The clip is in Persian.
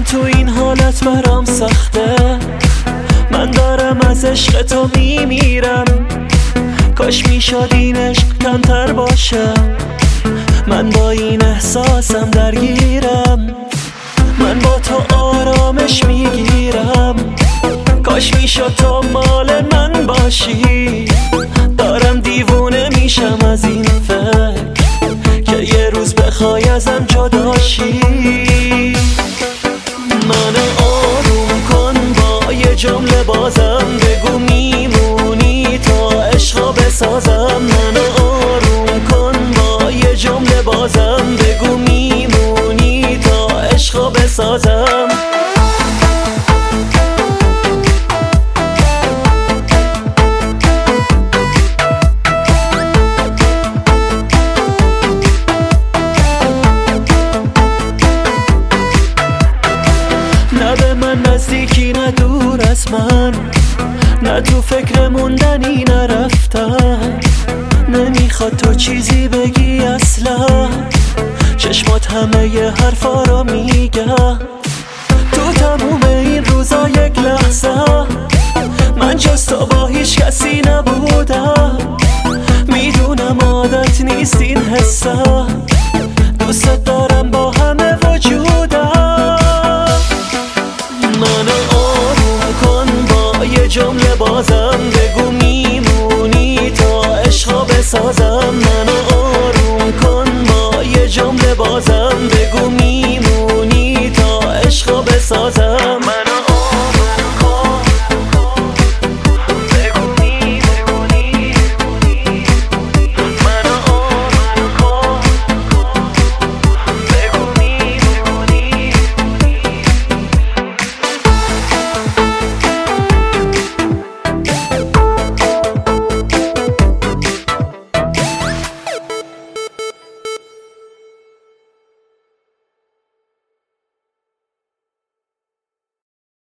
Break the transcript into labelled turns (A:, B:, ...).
A: تو این حالت برام سخته، من دارم از عشق تو میمیرم. کاش میشد این عشق کمتر باشه، من با این احساسم درگیرم. من با تو آرامش میگیرم، کاش میشد تو مال من باشی. دارم دیوونه میشم از این فکر که یه روز بخوای ازم جداشی. من آروم کن با یه جمله بازم، بگو میمونی تا عشقا بسازم. من آروم کن با یه جمله بازم، بگو میمونی تا عشقا بسازم. نه به من نزدیکی نه دور از من، نه تو فکر موندنی نرفتن. نمیخواد تو چیزی بگی اصلا، چشمات همه ی حرفا رو میگن. تو تموم این روزا یک لحظه من جز تو با هیچ کسی نبودم. میدونم عادت نیست این حسه، دوست دارم با